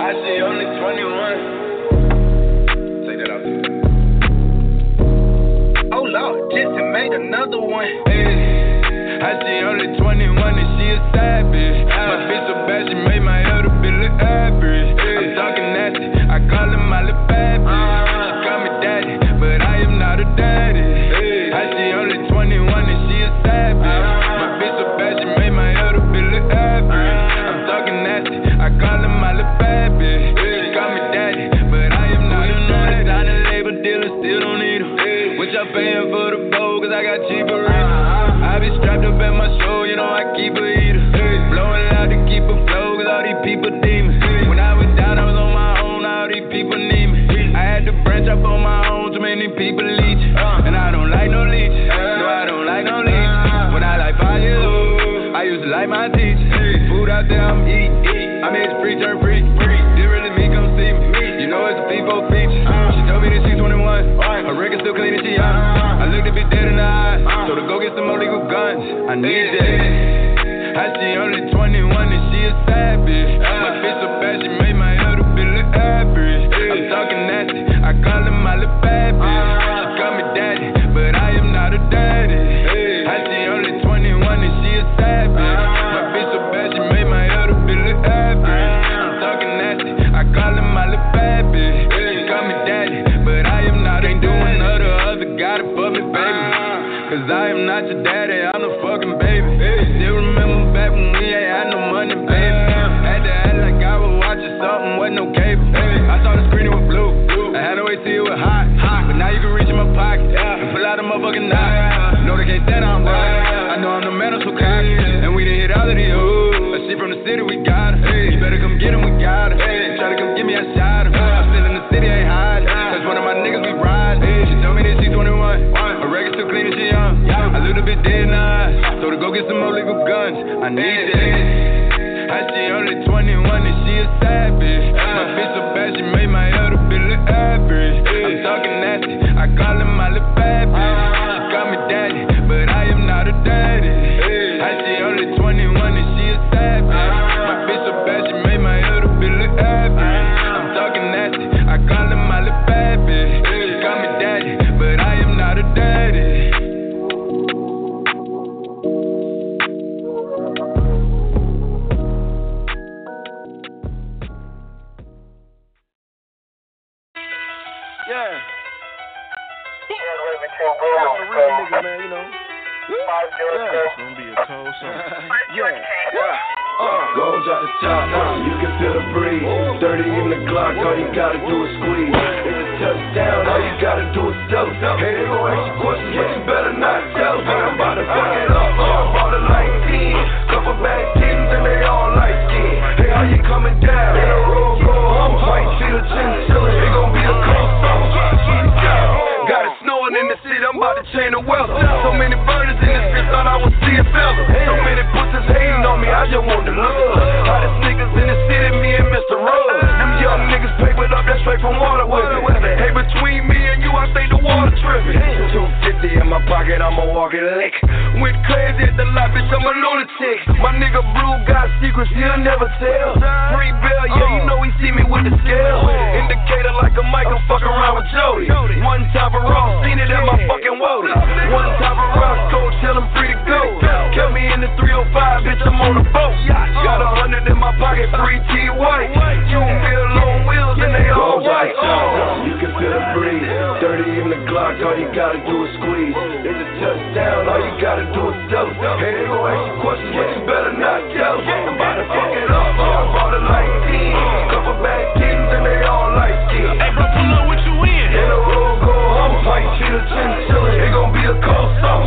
I see only 21. Take that out. Oh Lord, just made another one. Hey, I see only 21 and she a savage. My bitch so bad she made my elder bill look average. I'm talking nasty, I call her my little bad bitch. She call me daddy, but I am not a daddy. I see only 21 and she a savage. My bitch so bad she made my elder bill look average. I'm talking nasty, I call her my little bad bitch. She call me daddy, but I am not a daddy. I'm a label dealer, still don't need her. What y'all paying for the bowl, cause I got cheaper reasons. I be strapped up at my show, you know I keep a heater. Blowing loud to keep a flow, cause all these people demons. When I was down, I was on my own, all these people need me. I had to branch up on my own, too many people leech. And I don't like no leech, no I don't like no leech. When I like fire, I used to like my teacher. Food out there, I'm eat. I mean it's free, turn free. Didn't really me, come see me. You know it's a people feature. She told me that she's 21, her record still clean and she young. I looked at me dead in the eye, so to go get some more legal guns, I need that. I see only 21 and she a savage. My bitch so bad she made my elder bill look average. I'm talking nasty, I call her my little bad bitch. She call me daddy, but I am not a daddy. I see only 21 and she a savage. My bitch so bad she made my elder bill look average. I'm talking nasty, I call her my little bad bitch. She call me daddy, but I am not. Ain't doing other got it for me, baby. Cause I am not your daddy, I'm the fucking baby. Still remember back when we ain't had no money, baby. Had to act like I was watching something, wasn't no cable. I saw the screen, it was blue. I had to wait till it was hot. But now you can reach in my pocket and pull out a motherfucking knife. No, they can't stand on right. I know I'm the man, I'm so cocky. And we done hit all of these hoes. A shit from the city, we got her. You better come get him, we got her. Try to come get me, I shot him. I'm still in the city, ain't hiding. That's one of my niggas, we ride. She told me that she's 21. Her record still clean and she young. I looked a bit dead in the eye, so to go get some more legal guns, I need that. I see only 21 and she a savage. My bitch so bad she made my elder bill look average. I'm talking nasty, I call her my little bad bitch. She call me daddy, but I am not a daddy. I see only 21 and she a savage. My bitch so bad she made my elder bill look average. I'm talking nasty, I call her my little bad bitch. She call me daddy, but I am not a daddy. Yeah. I'm a real nigga, man, you know. Yeah. It's gonna be a cold summer. Yeah. Goes out the top, you can feel the breeze. 30 in the Glock, all you gotta do is squeeze. It's a touchdown, all you gotta do is tell them. Hey, they gon' ask you questions, but you better not tell them. I'm about to fuck it up, I'm all the light skin. Couple bad kittens and they all light skin. Hey, how you coming down? In a roll, go home. Might see the chinchilla, it gon' be a cold summer. Got it snowing in the city, I'm about to change the weather. So many burners in this bitch, thought I would see a fella. So many pussies hating on me, I just want the love. Hottest niggas in the city, me and Mr. Rug. Them young niggas papered up, that's straight from water with it. Hey, between me and you, I think the water tripping. 250 in my pocket, I'ma walk it lick. Went crazy at the lot, bitch, I'm a lunatic. My nigga Blue got secrets, he'll never tell. Free Bell, yeah, you know he see me with the scale. Indicator like a mic, I'm fucking around with Jody. One time for Ross, seen it in my fucking Wody. One time for Roscoe, tell him free to go. Kept me in the 305, bitch, I'm on the boat. Got 100 in my pocket, 3T white. You feel on wheels and they all white. You can feel the breeze. 30 in the Glock, all you gotta do is squeeze. It's a touchdown, all you gotta do is tell them. Hey, they gon' ask you questions, but you better not tell them. I'm about to fuck it up, I'm all the light skin. Couple bad kittens and they all light skin. Hey, bro, pull up what you in. In a roll, go home. Might see the chinchilla, it gon' be a cold summer.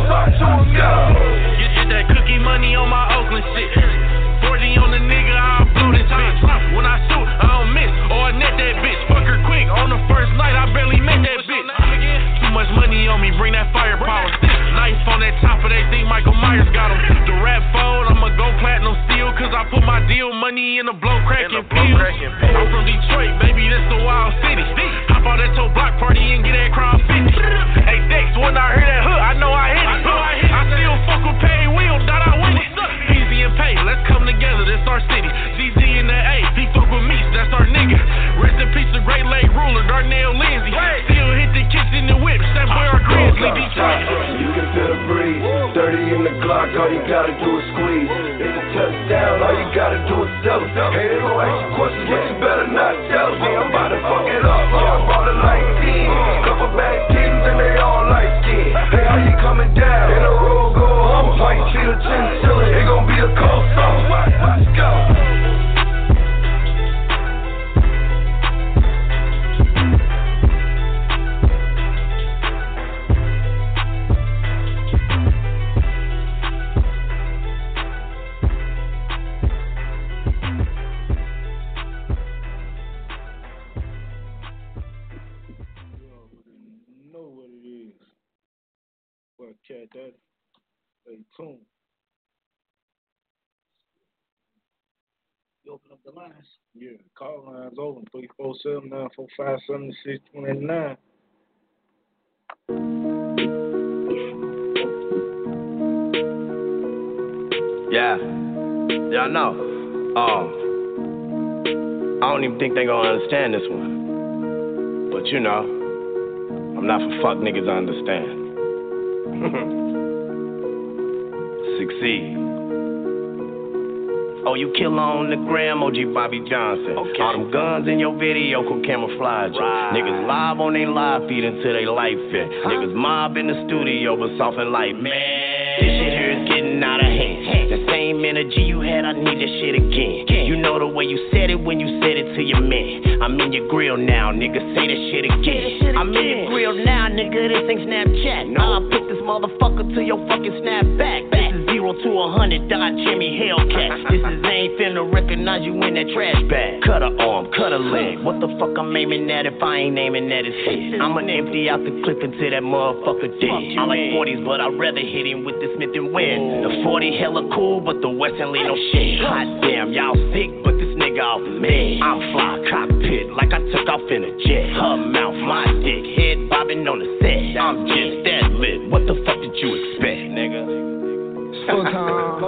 Get that cookie money on my Oakland shit. 40 on the nigga, I'll blow this bitch. When I shoot, I don't miss, or I net that bitch. Fuck her quick, on the first night, I barely met that bitch. Too much money on me, bring that firepower. Knife on that top of they think Michael Myers got him. The rap fold, I'ma go platinum steel, cause I put my deal money in the blow cracking pills. I'm from Detroit, baby, this the wild city. Hop out at your block party and get that crowd 50. Hey, Dex, when I hear that hook, I know I hit it. I still fuck with Pay Wheel, thought I win it. Easy and Pay, let's come together, this our city. ZZ in the A, he fuck with me, that's our nigga. Rest in peace, the great late ruler, Darnell Lindsay. Still hit the kicks in the whip, that boy our Grizzly, Detroit. You can feel the breeze, 30 in the Glock, all you gotta do is squeeze. It's a touchdown, all you gotta do is sell it. Hey, they gon' ask you questions, but you better not tell me. I'm about to fuck it up, yeah, I brought a light team. Couple bad teams and they all light skin. Hey, how you coming down? And the road go home, might see the chinchilla, it gon' be a cold summer. Let's go. Catch that. Stay tuned. You open up the lines. Yeah, call lines open 347-945-7629. Yeah, I know. I don't even think they gonna understand this one. But you know, I'm not for fuck niggas to understand. Succeed. Oh, you kill on the gram, OG Bobby Johnson. Okay. All them guns in your video could camouflage you. Right. Niggas live on they live feed until they life fit. Niggas mob in the studio but soft and light. Man, this shit here is getting out of hand. The same energy you had, I need that shit again. You know the way you said it when you said it to your man. I'm in your grill now, nigga, say that shit again. I'm in your grill now, nigga, this ain't Snapchat. I'll put this motherfucker to your fucking snap back. This is 0 to 100, Dodge Jimmy Hellcat. This is ain't finna recognize you in that trash bag. Cut a arm, cut a leg. What the fuck I'm aiming at if I ain't aiming at his head? I'ma empty out the clip until that motherfucker dead. I like 40s, but I'd rather hit him with the Smith & Wesson. The 40 hella cool, but the Wesson ain't no shit. Hot damn, y'all sick, but this nigga off the med. I'm fly cockpit like I took off in a jet. Her mouth, my dick, head bobbing on the set. I'm just that lit. What the fuck did you expect, nigga? Photons.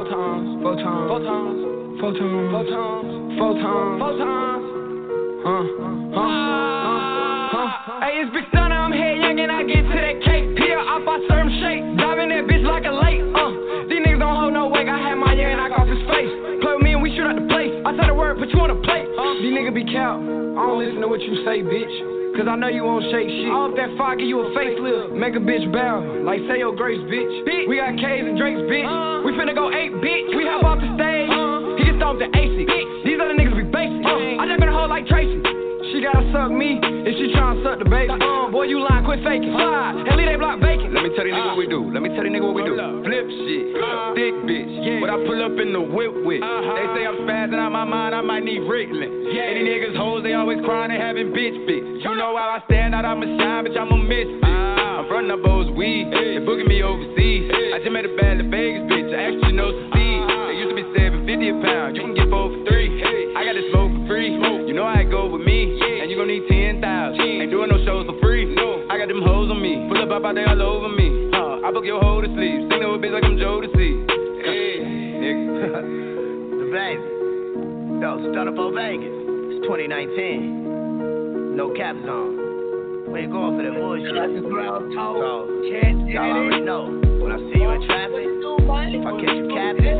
Hey, it's Big Stunner, I'm head young and I get to that cake. Peel off, I serve him shake. Driving that bitch like a lake. These niggas don't hold no weight. I had my year and I got his face. Play with me and we shoot out the place. I said the word, put you on a plate. These niggas be cow. I don't listen to what you say, bitch. Cause I know you won't shake shit. All that fire, give you a facelift. Make a bitch bow, like say your grace, bitch. We got K's and Drakes, bitch. We finna go 8, bitch. We hop off the stage. He get stomped at AC. These other niggas be basic. I just gonna hold like Tracy. She gotta suck me if she tryna suck the baby. Boy, you lying, quit faking. Slide and leave they block vacant. Let me tell these niggas what we do. Flip shit, thick bitch. What I pull up in the whip with. They say I'm spazzing out my mind, I might need Ritalin. Any niggas hoes, they always crying and having bitch fits. You know how I stand out, I'ma shine, bitch, I'm a misfit. I'm frontin' up O's weed, they booking me overseas. I just made a bad to Vegas, bitch, I actually know some seeds. They used to be $7.50 a pound, you can get 4 for 3. I got this smoke for free, you know how it go with me. And you gon' need 10,000, ain't doing no shows for free. I got them hoes on me, pull up out there all over me. I book your hoe to sleep, sing to a bitch like I'm Joe to see. Hey, nigga. The baby. Yo, Stunner for Vegas. It's 2019. No cap zone. We ain't going for that bullshit. So, y'all already know. When I see you in traffic, if I catch you capping,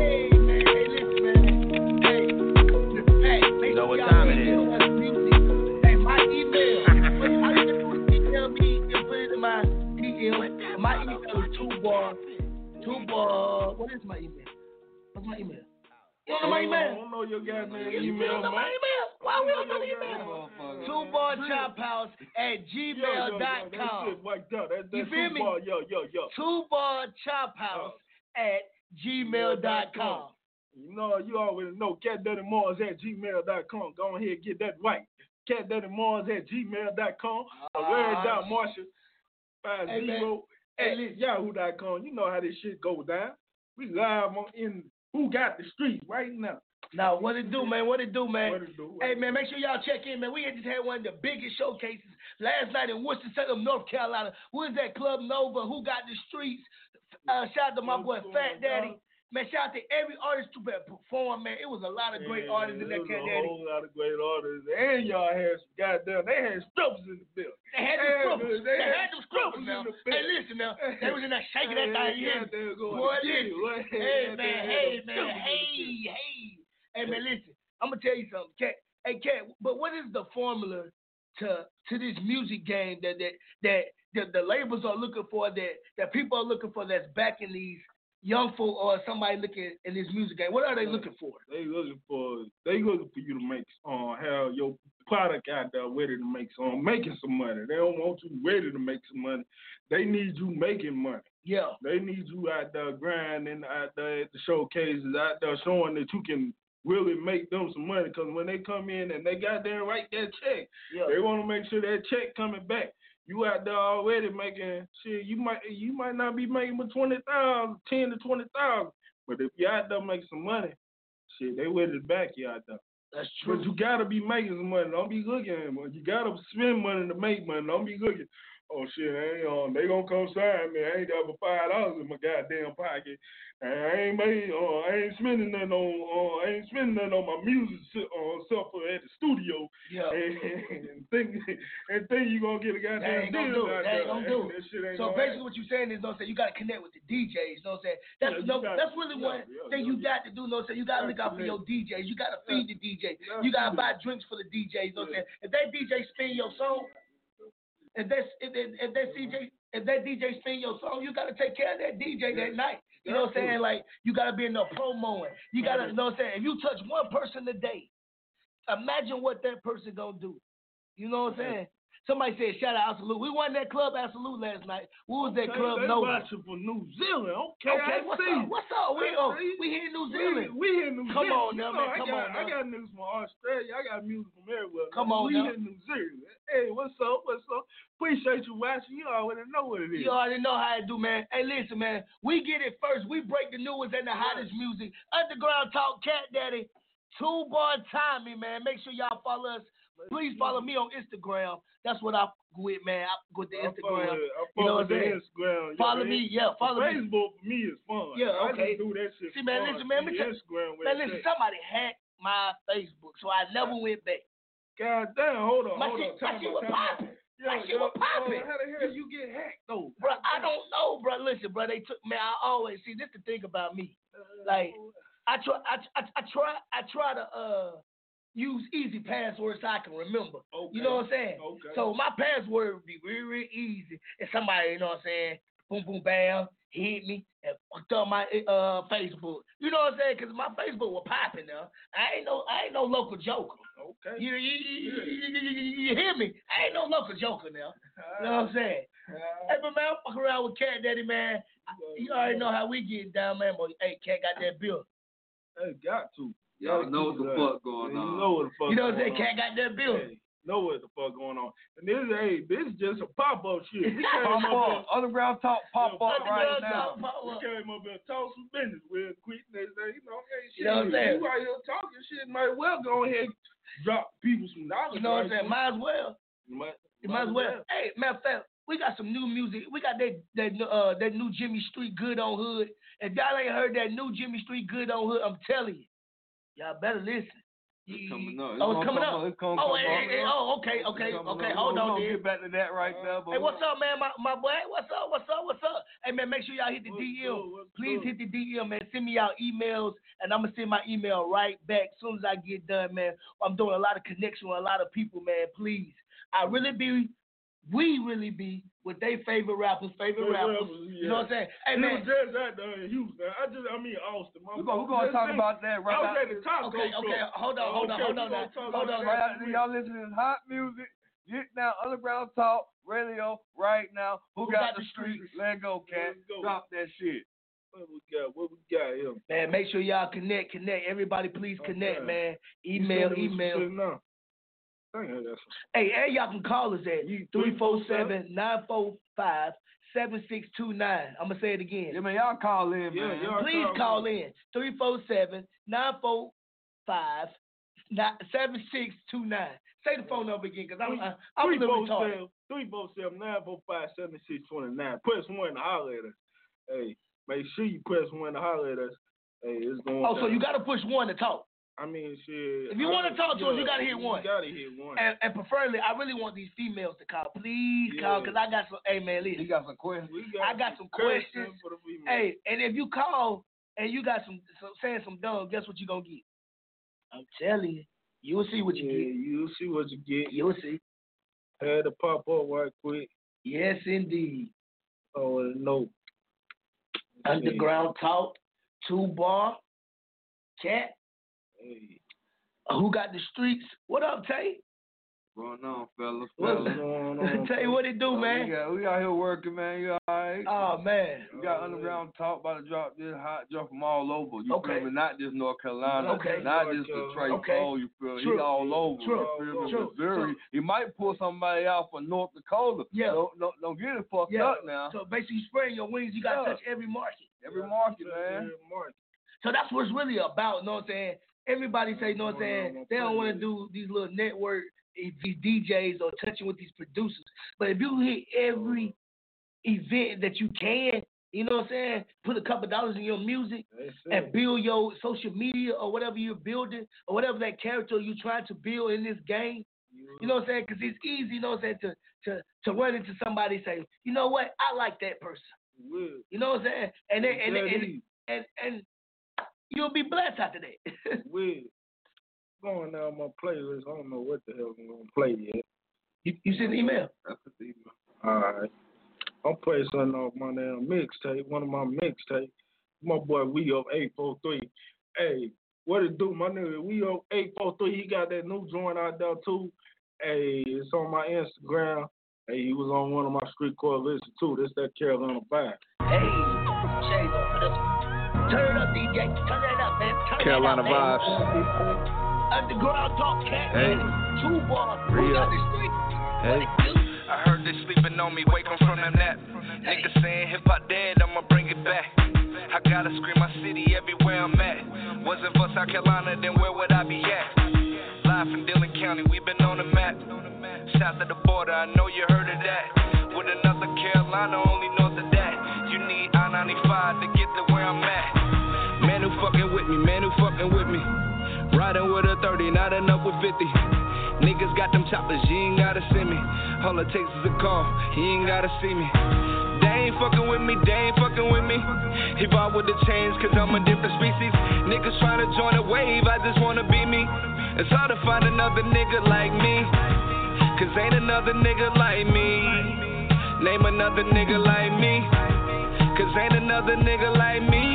you know what time it is. Hey, my email. Email me and put it in my DM. My email is 2bar. What is my email? What's my email? You don't know my email? I don't know your goddamn email, man. Why we don't know the email? 2barchophouse@gmail.com. You feel me? 2barchophouse@gmail.com. You know, you already know CatDaddyMars@gmail.com. Go ahead and get that right. CatDaddyMars@gmail.com. Word down, Marshall. 50@yahoo.com. You know how this shit go down. We live in Who Got the Streets right now. Now, what it do, man? Hey, man, make sure y'all check in, man. We just had one of the biggest showcases last night in Winston-Salem, North Carolina. What is that? Club Nova, Who Got the Streets. Shout out to my boy Fat Daddy. Man, shout out to every artist who performed, man. It was a lot of great artists in that Cat Daddy. A whole lot of great artists. And y'all had some goddamn, they had strippers in the building. They had them strippers now. Hey, listen now. They was in there shaking that thing. Hey, man, listen. I'm going to tell you something, Cat. Hey, Cat, but what is the formula to this music game that the labels are looking for, that people are looking for, that's backing these young folk or somebody looking in this music game? What are they looking for? They looking for you to make have your product out there ready to make making some money. They don't want you ready to make some money. They need you making money. Yeah. They need you out there grinding, out there at the showcases, out there showing that you can really make them some money. Because when they come in and they got there and write that check, they want to make sure that check coming back. You out there already making shit. You might not be making but 20,000, 10 to 20,000. But if you out there making some money, shit, they ready to back you out there. That's true. But you gotta be making some money. Don't be looking at it. You gotta spend money to make money. Don't be looking. Oh shit, they gonna come sign me. I ain't got but $5 in my goddamn pocket. And I ain't spending nothing on my music stuff at the studio. Yeah. And think you gonna get a goddamn deal out there. They ain't gonna do it. So basically what you're saying is, you gotta connect with the DJs. That's really one thing you got to do. You gotta look out for your DJs. You gotta feed the DJs. You gotta buy drinks for the DJs. If that DJ spin your song, if that DJ spin your song, you gotta take care of that DJ that night. You know what I'm saying? Like, you gotta be in the promoing. You gotta, you know what I'm saying? If you touch one person a day, imagine what that person gonna do. You know what I'm saying? Somebody said, shout out Absolute. We won that club Absolute last night. What was that club? They watching for New Zealand. Okay, what's up? We here in New Zealand. We here in New Zealand. Come on now, man. I got news from Australia. I got music from everywhere. Come on we now. We in New Zealand. Hey, what's up? Appreciate you watching. You already know what it is. You already know how to do, man. Hey, listen, man. We get it first. We break the new ones and the hottest music. Underground Talk, Cat Daddy. 2 Bar Tommy, man. Make sure y'all follow us. Please follow me on Instagram. That's what I go with, man. I go with the Instagram. I follow the Instagram. Follow me, follow me. Facebook for me is fun. Yeah, okay. I just do that shit. See, man, listen, man. Listen, somebody hacked my Facebook, so I never went back. God damn, hold on. My shit was popping. My shit was popping. How the hell you get hacked, though? Bro, I don't know, bro. Listen, bro, they took, man, I always, see, this is the thing about me. Like, I try to, use easy passwords so I can remember. Okay. You know what I'm saying? Okay. So my password would be really, really easy. And somebody, you know what I'm saying, boom, boom, bam, hit me and fucked up my Facebook. You know what I'm saying? Because my Facebook was popping now. I ain't no local joker. Okay. You hear me? I ain't no local joker now. You know what I'm saying? Hey, but man, I fuck around with Cat Daddy, man. You already know how we get down, man. But hey, Cat got that bill. Hey, got to. Y'all know what the fuck going on. You know what the fuck. You know what I'm saying? Cat got that bill. Hey, know what the fuck going on. And this is just a pop-up shit. We came up Underground Talk pop up right now. We came up and talk some business real quick. They say, hey, shit, you know what I'm saying? You right here talking shit, might well go ahead and drop people some knowledge. You know what I'm saying? Might as well. You might as well. Hey, matter of fact, we got some new music. We got that new Jimmy Street Good on Hood. If y'all ain't heard that new Jimmy Street Good on Hood, I'm telling you, y'all better listen. It's coming up. It's coming up. Okay. Hold on, dude. Get back to that right now. Hey, what's up, man? My boy. What's up? Hey, man, make sure y'all hit the DM. Please hit the DM, man. Send me y'all emails, and I'm gonna send my email right back as soon as I get done, man. I'm doing a lot of connection with a lot of people, man. Please, we really be with their favorite rappers. You know what I'm saying? Hey, man. Just out there in Houston. I mean Austin. We're gonna talk about that right now. Okay, hold on. Y'all listening to hot music. Get down Underground Talk Radio right now. Who got the streets? Let go, Cat. Drop that shit. What we got here? Man, make sure y'all connect. Everybody, please connect, man. Email. Hey, and y'all can call us at 347-945-7629. I'm going to say it again. Yeah, man, y'all call in, man. Please call in. 347-945-7629. Say the phone number again, because I'm a little retarded. 347-945-7629. Press 1 to holler at us. Hey, make sure you press 1 to holler at us. Hey, it's going so you got to push one to talk. I mean, shit. If you want to talk to us, you got to hit one. You got to hit one. And preferably, I really want these females to call. Please call, because I got some. Hey, man, listen. You got some questions? I got some questions. For the females. Hey, and if you call and you got some saying some dumb, guess what you going to get? I'm telling you. You'll see what you get. You'll see what you get. You'll see. Had to pop up right quick. Yes, indeed. Oh, no. Underground Talk, 2-Bar, Cat. Hey. Who got the streets? What up, Tay? What's going on, fellas? What's going on? Tay, what it do, man? We out here working, man. You all right? Oh, man. We got Underground Talk about to drop this hot jump from all over. You feel me? Not just North Carolina. Not just Detroit. Oh, you feel me? He all over. True. You feel me? Missouri. He might pull somebody out from North Dakota. Yeah. Don't get it fucked up now. So basically, you spreading your wings. You got to touch every market. Every market, man. Every market. So that's what it's really about, you know what I'm saying? Everybody say, you know what I'm saying, they don't want to do these little network, these DJs or touching with these producers. But if you hit every event that you can, you know what I'm saying, put a couple dollars in your music and build your social media or whatever you're building or whatever that character you're trying to build in this game, you know what I'm saying? Because it's easy, you know what I'm saying, to run into somebody and say, you know what, I like that person. You know what I'm saying? And you'll be blessed after that. Weird. Going down my playlist. I don't know what the hell I'm going to play yet. You sent an email? That's the email. All right. I'll play something off my damn mixtape, one of my mixtapes. My boy, We Up 843. Hey, what it do? My nigga, We Up 843, he got that new joint out there, too. Hey, it's on my Instagram. Hey, he was on one of my street core lists, too. This that Carolina Vibe. Hey, Shades over this. Turn it up, DJ. Turn it up, man. Carolina Vibes. Underground Talk, Cat. Hey. 2-Bar. Re-up. Hey. I heard they sleeping on me, wake 'em from the nap. Niggas saying if I dead, I'ma bring it back. I gotta scream my city everywhere I'm at. Wasn't for South Carolina, then where would I be at? Live from Dillon County, we been on the map. South of the border, I know you heard of that. With another Carolina, only north of that. You need I-95 to get to where I'm at. Man who fucking with me, man who fucking with me. Riding with a 30, not enough with 50. Niggas got them choppers, you ain't gotta see me. All it takes is a call, he ain't gotta see me. They ain't fucking with me, they ain't fucking with me. Evolve with the change, cause I'm a different species. Niggas trying to join a wave, I just wanna be me. It's hard to find another nigga like me. Cause ain't another nigga like me. Name another nigga like me. Cause ain't another nigga like me.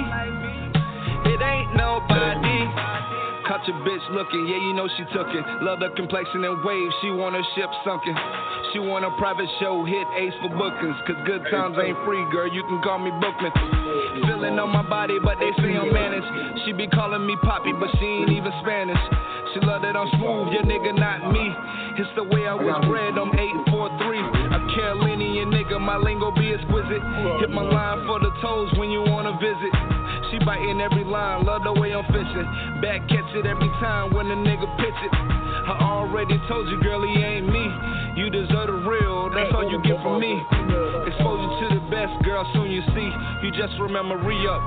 It ain't nobody. Caught your bitch looking, yeah, you know she took it. Love the complexion and wave, she want her ship sunken. She want a private show, hit Ace for bookings. Cause good times ain't free, girl, you can call me Bookman. Feeling on my body, but they say I'm managed. She be calling me Poppy, but she ain't even Spanish. She love that I'm smooth, your nigga not me. It's the way I was bred, I'm 843. A Carolinian nigga, my lingo be exquisite. Hit my line for the toes when you wanna visit. She biting every line, love the way I'm fishing. Back catch it every time when a nigga pitch it. I already told you, girl, he ain't me. You deserve the real, that's all you get from me. Expose you to the best, girl, soon you see. You just remember re-up,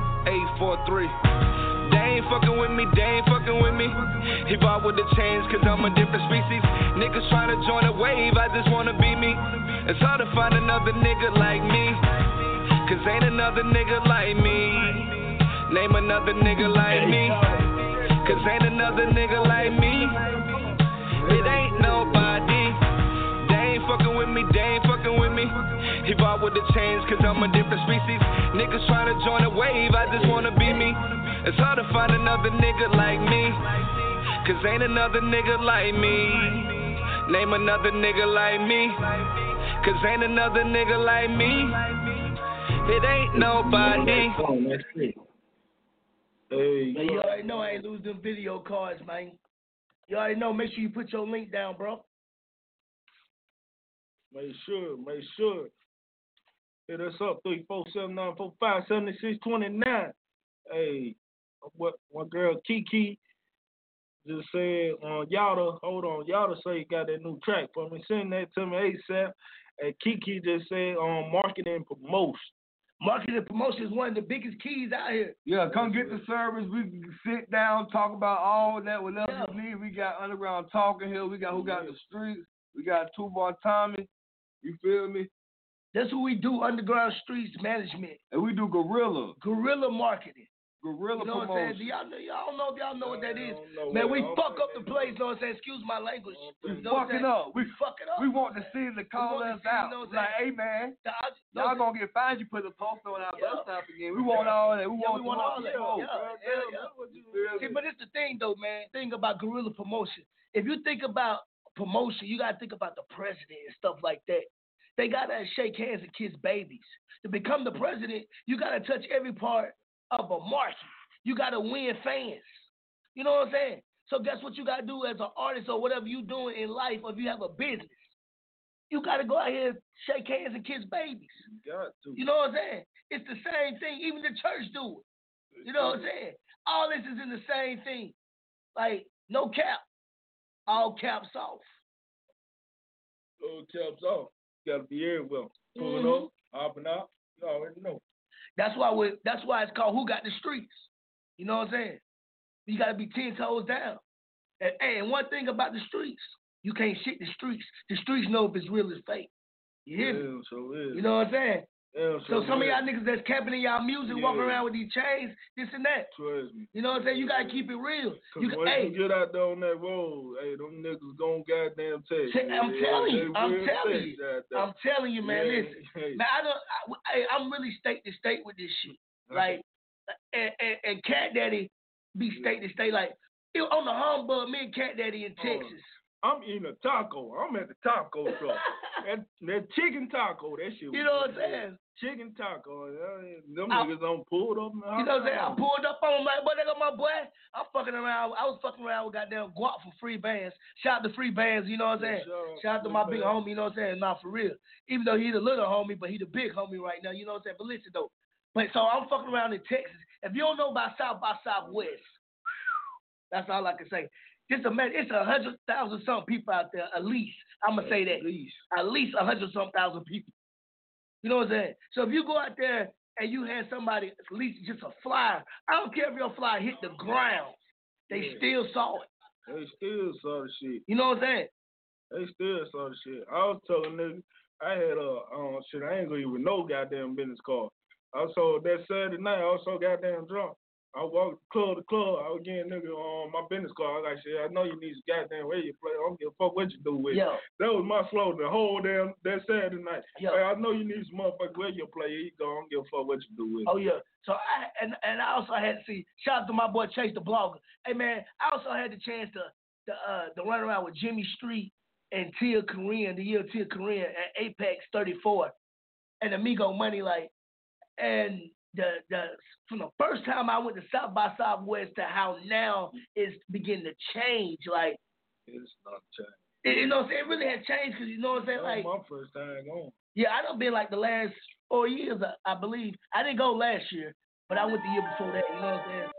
843. They ain't fucking with me, they ain't fucking with me. Evolve with the change, cause I'm a different species. Niggas trying to join a wave, I just wanna be me. It's hard to find another nigga like me. Cause ain't another nigga like me. Name another nigga like me. Cause ain't another nigga like me. It ain't nobody. They ain't fucking with me, they ain't fucking with me. Evolve with the change, cause I'm a different species. Niggas trying to join a wave, I just wanna be me. It's hard to find another nigga like me. Cause ain't another nigga like me. Name another nigga like me. Cause ain't another nigga like me. It ain't nobody. Hey, man, you already know I ain't lose them video cards, man. You already know, make sure you put your link down, bro. Make sure. Hit us up, 347-945-7629. Hey, what my girl Kiki just said on Yada, hold on, Yada say you got that new track for me. Send that to me ASAP. And Kiki just said on marketing and promotion. Marketing and promotion is one of the biggest keys out here. Yeah, come get the service. We can sit down, talk about all that, whatever you need. We got Underground Talking here. We got Who Got the Streets. We got 2-Bar Tommy. You feel me? That's what we do, Underground Streets Management. And we do guerrilla marketing. Guerrilla promotion. You know what I'm saying? I don't know if y'all know what that is. Man, we fuck up the place, you know what I'm saying? Excuse my language. We fucking up. We fucking up. We want the city to call us out. Like, hey, man, y'all gonna get fined. You put a post on our bus stop again. We want all that. We want all that. See, but it's the thing, though, man. Think about guerrilla promotion. If you think about promotion, you gotta think about the president and stuff like that. They gotta shake hands and kiss babies. To become the president, you gotta touch every part of a market. You gotta win fans. You know what I'm saying? So guess what you gotta do as an artist or whatever you doing in life, or if you have a business, you gotta go out here and shake hands and kiss babies. You got to. You know what I'm saying? It's the same thing. Even the church do it. You know what I'm saying? All this is in the same thing. Like, no cap. All caps off. All caps off. You gotta be everywhere. Pulling up, hopping out. You already know. That's why it's called Who Got the Streets. You know what I'm saying? You gotta be 10 toes down. And one thing about the streets, you can't shit the streets. The streets know if it's real or fake. You hear me? So is. You know what I'm saying? Yeah, so some of y'all niggas that's capping in y'all music, walking around with these chains, this and that. Trust me. You know what I'm saying? You gotta keep it real. Once you get out there on that road, hey, them niggas gon' goddamn take. I'm telling you, man. Listen, man, I'm really state to state with this shit. Like, and Cat Daddy be state to state. Like, on the humbug, me and Cat Daddy in Texas. I'm eating a taco. I'm at the taco truck. that chicken taco, that shit. You know what I'm saying? Chicken taco. Them niggas don't pull up. You know what I'm saying? I pulled up on them like, boy, they got my boy. I'm fucking around. I was fucking around with goddamn guap from Free Bands. Shout out to Free Bands, you know what I'm saying? Shout out to my big homie, you know what I'm saying? Not for real. Even though he the little homie, but he the big homie right now, you know what I'm saying? But listen, though. But so I'm fucking around in Texas. If you don't know about South by Southwest, that's all I can say. It's 100,000 some people out there, at least. I'm going to say that. At least 100-some thousand people. You know what I'm saying? So if you go out there and you had somebody, at least just a flyer, I don't care if your flyer hit the ground. They still saw it. They still saw the shit. You know what I'm saying? They still saw the shit. I was telling niggas, I had I ain't gonna even know goddamn business card. I was that Saturday night, I was so goddamn drunk. I walked club to club. I was getting nigga on my business card. I got shit. I know you need some goddamn radio play. I don't give a fuck what you do with it. That was my slogan the whole damn that Saturday night. Hey, I know you need some motherfucking radio play. Here you go. I don't give a fuck what you do with it. Oh yeah. So I also had to see. Shout out to my boy Chase the Blogger. Hey man, I also had the chance to run around with Jimmy Street and Tia Korean, the year Tia Korean at Apex 34, and Amigo Money and. From the first time I went to South by Southwest to how now it's beginning to change. Like, it's not changed. You know what I'm saying? It really had changed because you know what I'm saying? That was my first time going. Yeah, I done been like the last 4 years, I believe. I didn't go last year, but I went the year before that. You know what I'm saying?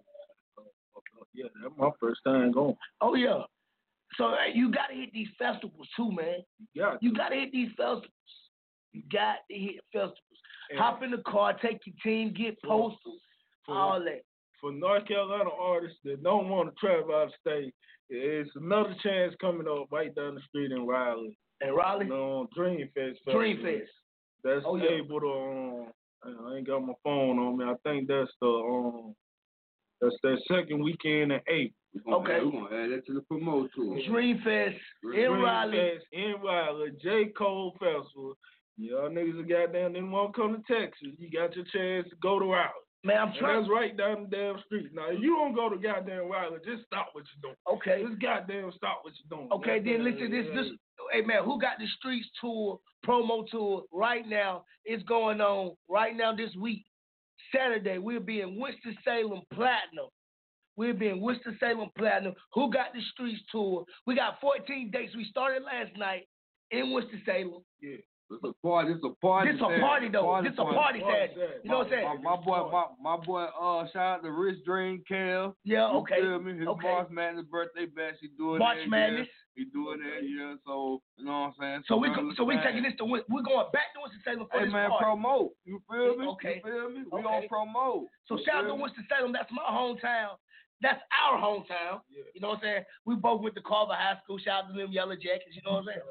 Yeah, that's my first time going. Oh yeah. So you gotta hit these festivals too, man. You gotta hit these festivals. You got to hit festivals. Hop in the car, take your team, get posters, all that. For North Carolina artists that don't want to travel out of state, it's another chance coming up right down the street in Raleigh. In Raleigh? Dream Fest. Dreamfest. That's able to, I ain't got my phone on me. I think that's that second weekend in April. We're going to add that to the promote tour. Dreamfest in Raleigh. Dreamfest in Raleigh. J. Cole Festival. Y'all niggas are goddamn didn't want to come to Texas. You got your chance to go to Raleigh. Man, I'm trying. That's right down the damn street. Now, if you don't go to goddamn Raleigh, just stop what you're doing. Okay. Just goddamn stop what you're doing. Okay, then listen, this, hey man, Who Got the Streets tour, promo tour right now? It's going on right now this week. Saturday, we'll be in Winston-Salem Platinum. We'll be in Winston-Salem Platinum. Who Got the Streets tour? We got 14 dates. We started last night in Winston-Salem. Yeah. It's a party. It's a party. This a party though. This a party Saturday. You know what I'm saying? My boy. Shout out to Rich Dream Kev. Yeah. Okay. You feel me? His March Madness birthday bash. He doing March Madness. He doing that. Yeah. So you know what I'm saying. So we taking this to we're going back to Winston-Salem for this party. Promote. You feel me? Okay. You feel me? We gonna promote. So shout out to Winston-Salem. That's my hometown. That's our hometown. Yeah. You know what I'm saying? We both went to Carver High School. Shout out to them Yellow Jackets. You know what I'm saying?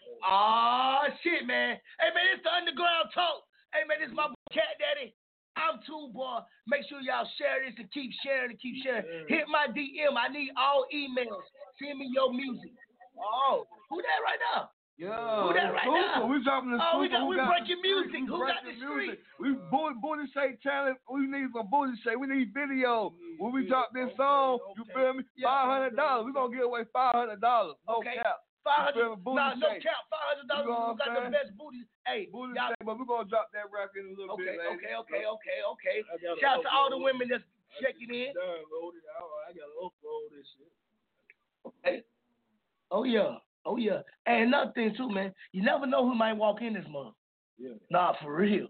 Ah, shit, man. Hey, man, it's the Underground Talk. Hey, man, this is my boy Cat Daddy. I'm Two Boy. Make sure y'all share this and keep sharing. Yeah. Hit my DM. I need all emails. Send me your music. Oh, who that right now? Yeah. Who that right now? We dropping the super. We breaking music. Who got the street? We booty shake talent. We need some booty shake. We need video. When we drop this song, you feel me? $500. We gonna give away $500. No cap. $500. No cap. $500. We got the best booty. Hey, booty shake, but we gonna drop that record in a little bit later. Okay. Shout out to all the women that's checking in. I gotta upload this shit. Okay. Oh yeah. And another thing too, man. You never know who might walk in this month. Yeah. Nah, for real.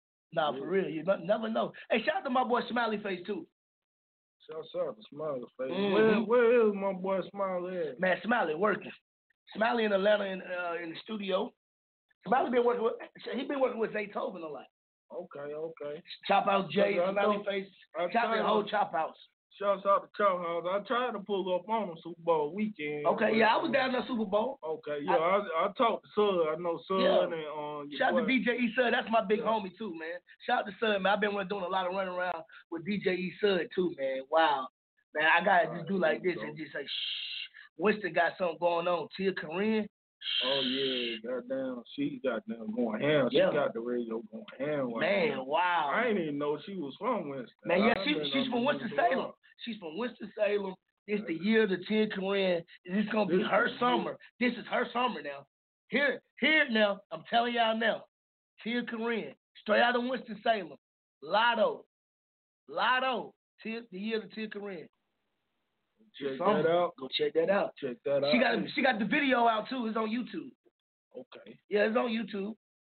You never know. Hey, shout out to my boy Smiley Face too. Shout out to Smiley Face. Mm-hmm. Where is my boy Smiley at? Man, Smiley working. Smiley in Atlanta in the studio. Smiley been working with Zaytoven a lot. Okay. Chop House Jay, Smiley Face. Chop the whole Chop House. Shouts out to Chop House. I tried to pull up on the Super Bowl weekend. Okay, yeah, I was down there Super Bowl. Okay, yeah, I talked to Sud. I know Sud and shout out to DJ E Sud. That's my big homie too, man. Shout out to Sud, man. I've been doing a lot of running around with DJ E Sud too, man. Wow, man, I gotta just do like this and just say, shh. Winston got something going on. Tia Corinne. Oh yeah, goddamn, she got them going ham. She got the radio going ham. Man, wow. I didn't even know she was from Winston. Man, yeah, she's from Winston-Salem. She's from Winston-Salem. It's the year of the Tia Corinne. This is gonna be her summer. This is her summer now. Here now. I'm telling y'all now. Tia Corinne, straight out of Winston-Salem. Lotto. The year of the Tia Corinne. Check that out. Go check that out. She got the video out too. It's on YouTube. Okay. Yeah, it's on YouTube.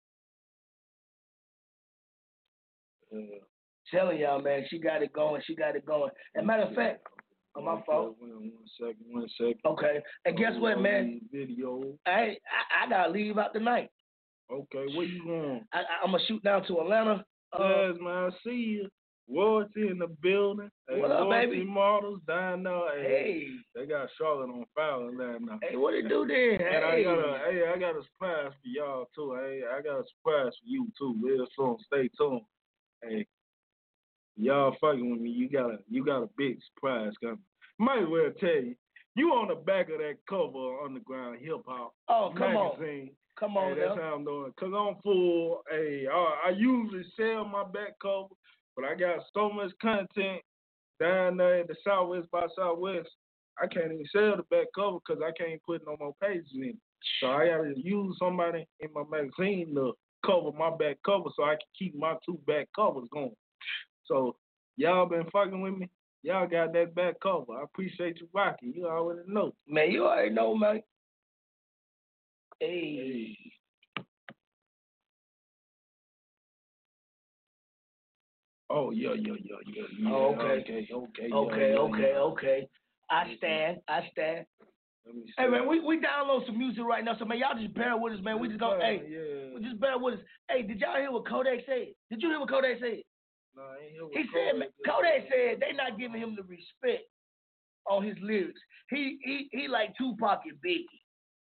Telling y'all, man, she got it going. And matter of fact, on my fault. One second. Okay. And guess what, man? Video. I gotta leave out tonight. Okay, where you going? I'm gonna shoot down to Atlanta. Yes, man. I see you. Royalty in the building. What up, baby? Models down there. Hey. They got Charlotte on fire now. Hey, what it do then? And I got a surprise for y'all too. Hey, I got a surprise for you too. Real soon. Stay tuned. Hey, y'all fucking with me. You got a big surprise coming. Might as well tell you. You on the back of that cover of Underground Hip Hop magazine. Come on, that's how I'm doing. Cause I'm full. Hey, I usually sell my back cover. But I got so much content down there at the Southwest by Southwest, I can't even sell the back cover because I can't put no more pages in it. So I got to use somebody in my magazine to cover my back cover so I can keep my 2 back covers going. So y'all been fucking with me. Y'all got that back cover. I appreciate you rocking. You already know. Man, you already know, man. Hey. Oh, yeah. Oh, okay. I stand. Hey, man, we download some music right now, so, man, y'all just bear with us, man. We just go, just bear with us. Hey, did y'all hear what Kodak said? Did you hear what Kodak said? No, I ain't hear what he said, man, Kodak said they not giving him the respect on his lyrics. He like Tupac and Biggie.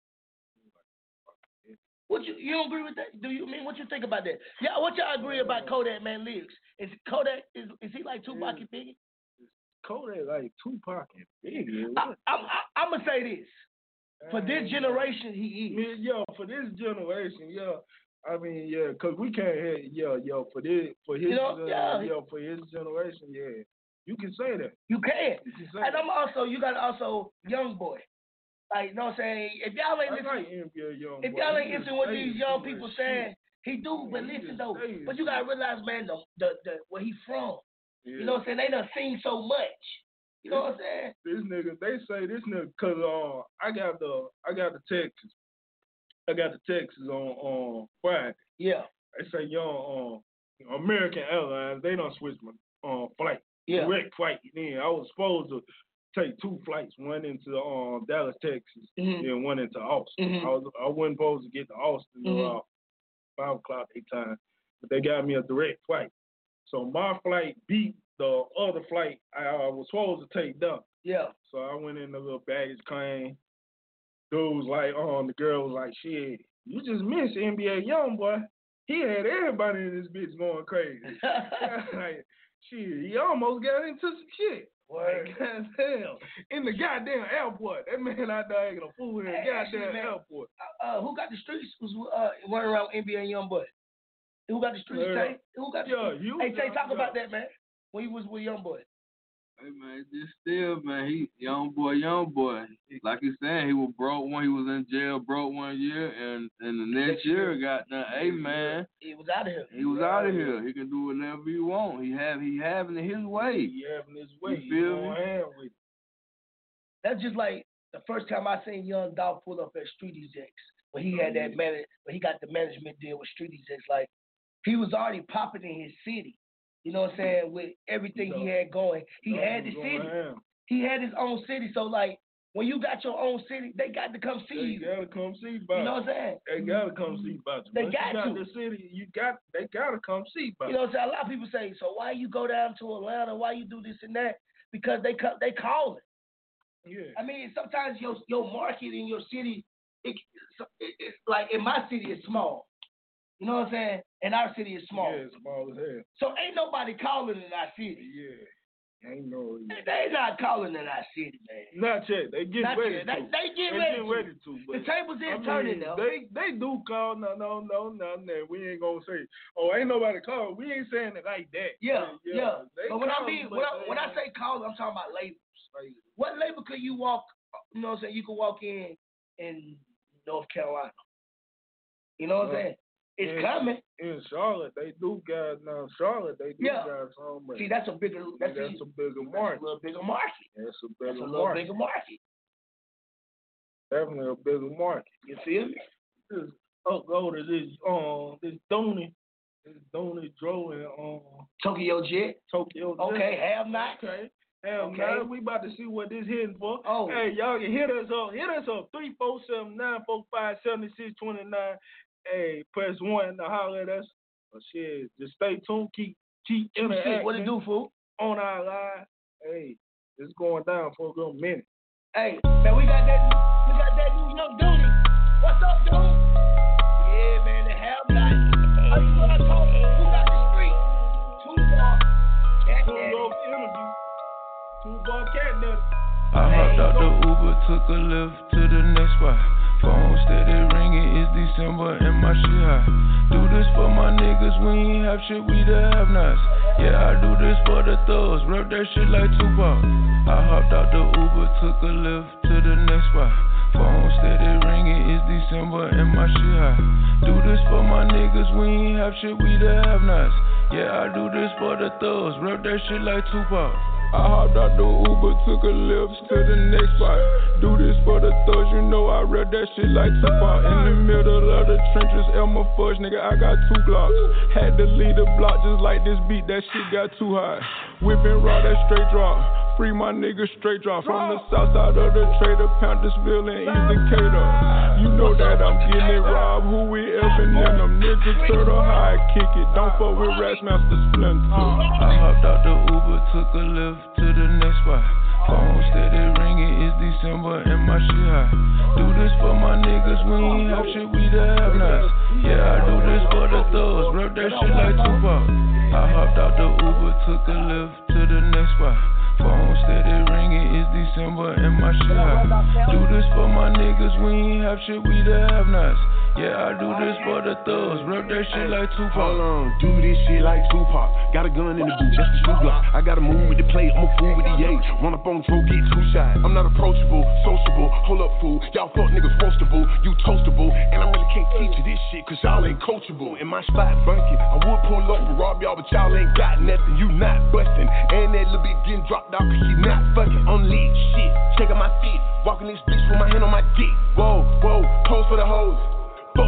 What you don't agree with that? What you think about that? Yeah, what y'all agree about Kodak, man, lyrics? Is Kodak is he like Tupac and Biggie? Kodak like Tupac and Biggie. I'm gonna say this. For this generation, he is. Yeah, for this generation, yeah. I mean, yeah, cause we can't hear, for his generation, yeah. You can say that. You can. And you got also Young Boy. Like, you know what I'm saying? If y'all ain't listening what these young people saying, he do, but listen though. But you gotta realize, man, the where he from. Yeah. You know what I'm saying? They done seen so much. You know what I'm saying? They say this nigga, cause I got the text I got the text on Friday. Yeah. They say, American Airlines, they don't switch my flight. Yeah. Direct flight. Then I was supposed to take 2 flights, one into Dallas, Texas, and one into Austin. I wasn't supposed to get to Austin around 5 o'clock their time, but they got me a direct flight. So my flight beat the other flight I was supposed to take down. Yeah. So I went in the little baggage claim. Dude was like, the girl was like, shit, you just missed NBA Youngboy. He had everybody in this bitch going crazy. Like, shit, he almost got into some shit. Word. Like, goddamn. In the goddamn airport. That man out there acting a fool in the goddamn airport. Who got the streets was running around NBA Youngboy? Who got the streets, Tay? Who got the streets? Hey, Tay, talk about that, man. When he was with Youngboy. Hey, man, just still, man, he young boy. Like he said, he was broke when he was in jail, broke 1 year, and the next year got done. Hey, man. He was out of here. He was out of here. He can do whatever he want. He having it his way. He having his way. You feel me? With it. That's just like the first time I seen Young Dolph pull up at Street Execs when he had that when he got the management deal with Street Execs. Like, he was already popping in his city. You know what I'm saying? With everything he had going. He had the city. He had his own city. So, like, when you got your own city, they got to come see you. They got to come see about you. You know what I'm saying? They got to come see about you. They Once got you got to. the city, they got to come see about you. You know what I'm saying? A lot of people say, so why you go down to Atlanta? Why you do this and that? Because they call it. Yeah. I mean, sometimes your market in your city, it's like in my city, it's small. You know what I'm saying? And our city is small. Yeah, small as hell. So ain't nobody calling in our city. Yeah. Ain't no. They not calling in our city, man. Not yet. They get ready to. They get ready to. But the tables ain't turning though. They do call. No. We ain't gonna say. Oh, ain't nobody call. We ain't saying it like that. Yeah. But when I say call, I'm talking about labels. Like, what label could you walk? You know what I'm saying? You could walk in North Carolina. You know what I'm saying? It's coming. In Charlotte, they do got Charlotte, they do got so much. See, that's a bigger market. That's a little bigger market. Definitely a bigger market. You feel me? Go to this Dooney drove in Tokyo Jet. Okay, have not. Okay. Now we about to see what this hitting for. Oh. Hey, y'all can hit us up 347-945-7629. Hey, press 1 to holler at us. Shit, just stay tuned. Keep interacting. What it do, fool? On our live. Hey, it's going down for a good minute. Hey, man, we got that new Young Dooney. What's up, dude? Yeah, man, they have not. Who got the street? 2-bar cat nut. I hopped out the Uber, took a lift to the next spot. Phone steady ringing, it's December and my shit high. Do this for my niggas, we ain't have shit, we the have-nots. Yeah, I do this for the thugs, rep that shit like Tupac. I hopped out the Uber, took a lift to the next spot. Phone steady ringing, it's December and my shit high. Do this for my niggas, we ain't have shit, we the have-nots. Yeah, I do this for the thugs, rep that shit like Tupac. I hopped out the Uber, took a lift to the next spot. Do this for the thugs, you know I read that shit like Tupac. In the middle of the trenches, Elmer Fudge, nigga, I got 2 Glocks. Had to leave the block just like this beat, that shit got too hot. Whipping raw, that straight drop. Free my nigga straight drop. From the south side of the trader, Panthersville and East Decatur. You know that I'm getting it robbed, who we effing in them. Ninja Turtle, how I kick it. Don't fuck with Ratsmaster Splinter. I hopped out the Uber, took a lift to the next spot. Phone steady ringing, it's December and my shit high. Do this for my niggas, we ain't have shit, we the have-nots. Yeah, I do this for the thugs, rep that shit like Tupac. I hopped out the Uber, took a lift to the next spot. Phone steady ringing, it's December and my shit high. Do this for my niggas, we ain't have shit, we the have-nots. Yeah, I do this for the thugs, rep that shit like Tupac. Hold on, do this shit like Tupac. Got a gun in the boot, just a shoe block. I gotta move with the play, I'm a fool with the age. Run up on throw, get 2 shots. I'm not approachable, sociable. Hold up, fool. Y'all fuck niggas roastable, you toastable. And I really can't teach you this shit, cause y'all ain't coachable. In my spot, bunking. I would pull up and rob y'all, but y'all ain't got nothing. You not busting. And that little bit getting dropped out, cause she not fucking. On lead shit, check out my feet. Walking this bitch with my hand on my dick. Whoa, pose for the hoes.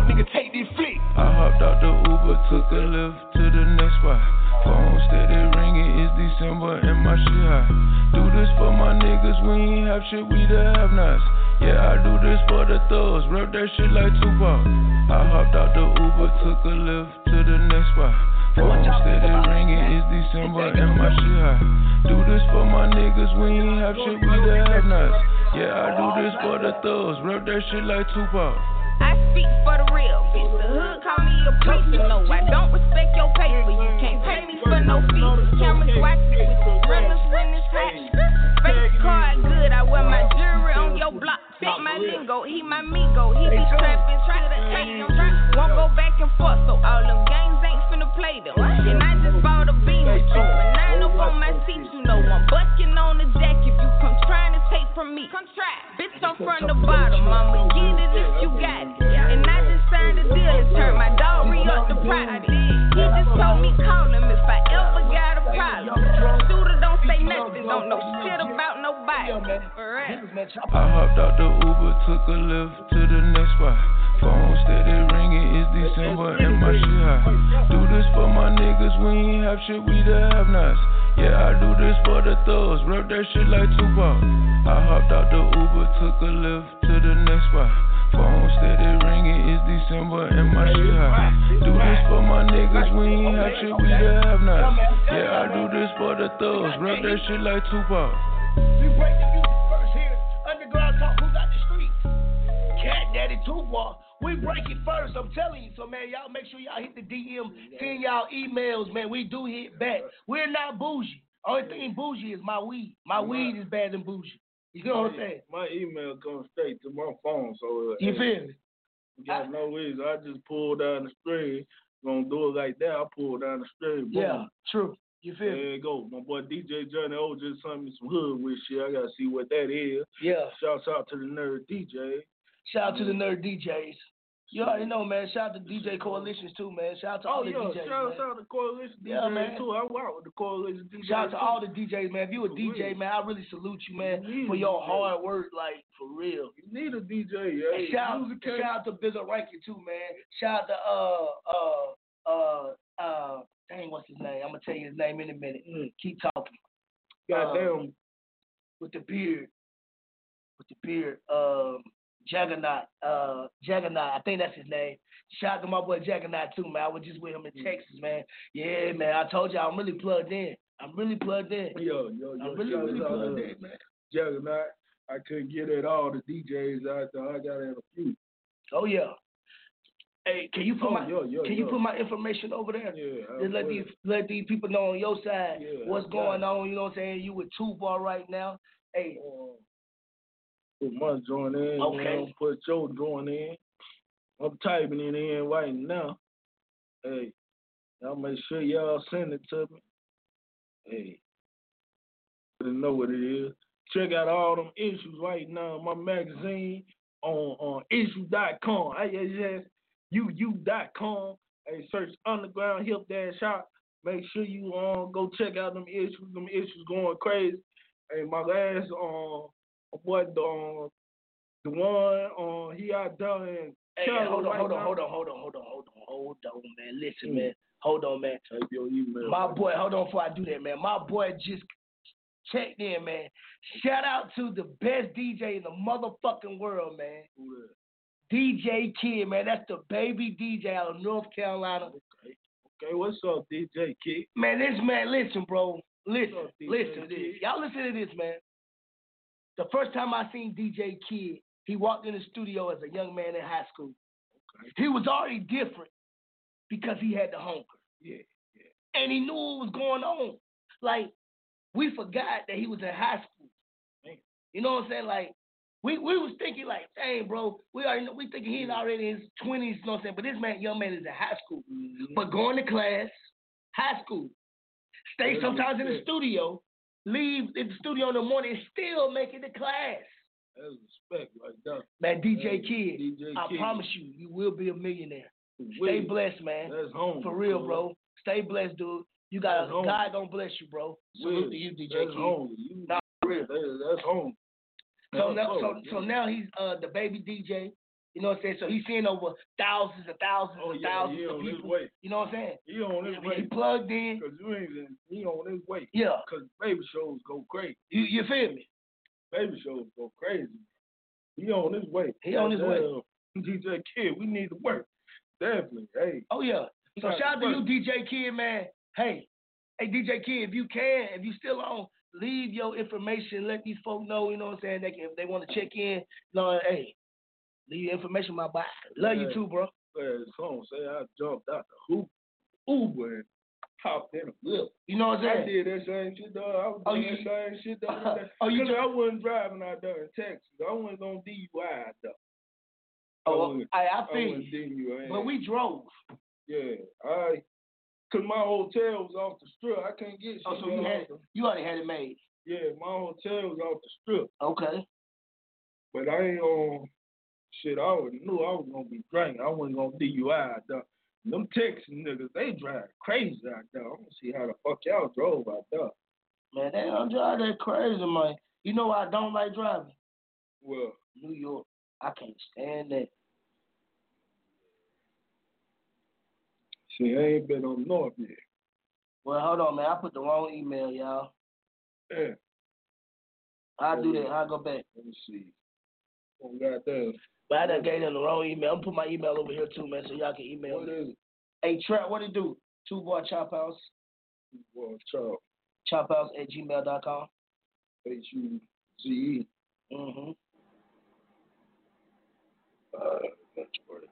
fuck nigga take this flick. I hopped out the Uber, took a lift to the next spot. Phone steady ringing, it's December and my shit high. Do this for my niggas, we ain't have shit, we the have-nots. Yeah, I do this for the thugs, rep that shit like Tupac. I hopped out the Uber, took a lift to the next spot. Phone steady ringing, it's December and my shit high. Do this for my niggas, we ain't have shit, we the have-nots. Yeah, I do this for the thugs, rep that shit like Tupac. I speak for the real, bitch. The hood call me a preacher. No, I don't respect your paper. You can't pay me for no fees. Cameras watching with the realest when it's hot. Face card good. I wear my jewelry on your block. Fit my lingo, he my migo. He be trapping, try to take him. Won't go back and forth, so all them games ain't finna play them. And I just bought a beam with you. And 9 up on my seat, you know I'm busting on the jack. If you come trying to take from me, come try. Bitch, I'm from the bottom. I'ma get it if you got it. And I just signed a deal to turn my dog re-up the product. He just told me call him if I ever got a problem. Shooter don't say nothing, don't know shit about nobody. For real. I hopped out the Uber, took a lift to the next spot. Phone steady ringing, it's December and my shit high. Do this for my niggas, we ain't have shit, we the have-nots. Yeah, I do this for the thugs, rep that shit like Tupac. I hopped out the Uber, took a lift to the next spot. Phone steady ringing, it's December and my shit high. Do this for my niggas, we ain't have shit, we the have-nots. Yeah, I do this for the thugs, rep that shit like Tupac. We break the music first here. Underground talk, who's out the street? Cat Daddy Tupac. We break it first, I'm telling you. So, man, y'all make sure y'all hit the DM, send y'all emails, man. We do hit back. We're not bougie. Only thing bougie is my weed. My weed is better than bougie. You know what I'm saying? My email comes straight to my phone, so you feel me? Got no reason. I just pull down the stream. Gonna do it like that. I pull down the stream. Boom. Yeah, true. You feel me? There you go. My boy DJ Johnny O just sent me some hood with shit. I gotta see what that is. Yeah. Shouts out to the Nerd DJ. Shout out to the Nerd DJs. You already know, man. Shout out to DJ Coalitions too, man. Shout out to all the DJs. Shout out to Coalition DJs man. too. I rock with the Coalition DJs. Shout out to all the DJs, man. If you a DJ, man, I really salute you, man, for your hard work, like for real. You need a DJ, yeah. Shout out to Bigger Rankin too, man. Shout out to dang, what's his name? I'm gonna tell you his name in a minute. Keep talking. Goddamn. With the beard. Juggernaut, I think that's his name. Shout out to my boy Juggernaut too, man. I was just with him in Texas, man. Yeah, man. I told you I'm really plugged in. Yo, I'm really plugged in, man. Juggernaut, I couldn't get at all the DJs out there. I got at a few. Oh yeah. Hey, can you put you put my information over there? Yeah. Just let these people know on your side what's going on. You know what I'm saying? You with Tupac right now. Hey. Put my joint in. Okay. You know, put your joint in. I'm typing it in right now. Hey, y'all make sure y'all send it to me. Hey, I know what it is. Check out all them issues right now. My magazine on issue.com. uu.com. Hey, search Underground Hip Dash Shop. Make sure you go check out them issues. Them issues going crazy. Hey, my last my boy the one he out there in hold on, man. Listen, man. Hold on, man. Type your email. My boy, hold on before I do that, man. My boy just checked in, man. Shout out to the best DJ in the motherfucking world, man. Who that? DJ Kid, man. That's the baby DJ out of North Carolina. Okay, what's up, DJ Kid? Man, listen, bro. Listen to this. Y'all listen to this, man. The first time I seen DJ Kid, he walked in the studio as a young man in high school. Okay. He was already different because he had the hunger. Yeah. And he knew what was going on. Like, we forgot that he was in high school. Man. You know what I'm saying? Like, we was thinking like, dang, bro, we thinking he's already in his 20s, you know what I'm saying? But this young man is in high school. Mm-hmm. But going to class, high school, stay sometimes in the studio, leave in the studio in the morning and still make it to class. That's respect like that. Man, DJ Kid, I promise you will be a millionaire. Stay blessed, man. That's home. For real, bro. Stay blessed, dude. You got God gonna bless you, bro. Salute to you, DJ Kid. Home. Nah, for real. That's home. So now he's the baby DJ. You know what I'm saying? So he's seeing over thousands and thousands and thousands of people. You know what I'm saying? He on his way. He plugged in. Because he on his way. Yeah. Because baby shows go crazy. You feel me? Baby shows go crazy. He on his way. He on his way. DJ Kid, we need to work. Definitely. Hey. Oh, yeah. So shout out to you, DJ Kid, man. Hey, DJ Kid, if you still on, leave your information. Let these folks know, you know what I'm saying? If they want to check in, hey, leave your information, my boy. Love you too, bro. Some say I jumped out the Uber and hopped in a whip. You know what I'm saying? I did that same shit, dog. I was doing that same shit, dog. I wasn't driving out there in Texas. I wasn't going to DUI out there. I think. But we drove. Yeah, because my hotel was off the strip. I can't get shit. Oh, so you already had it made? Yeah, my hotel was off the strip. Okay. But I ain't on shit. I already knew I was going to be drinking. I wasn't going to DUI out there. Them Texas niggas, they drive crazy out there. I want to see how the fuck y'all drove out there. Man, they don't drive that crazy, man. You know why I don't like driving? Well, New York. I can't stand that. See, I ain't been on North yet. Well, hold on, man. I put the wrong email, y'all. Yeah. I'll do that. I'll go back. Let me see. Oh, goddamn. But I done gave them the wrong email. I'm put my email over here too, man, so y'all can email me. What is it? Hey, Trap, what it do? 2-Boy Chop House. 2-Boy Chop. Chophouse@gmail.com. HUZE. Mm-hmm. That's right.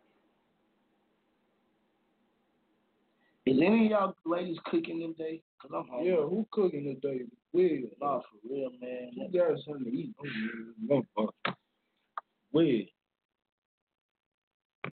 Is any of y'all ladies cooking today? Cause I'm hungry. Yeah, who cooking today? Will. Nah, for real, man. You got something to eat. Will.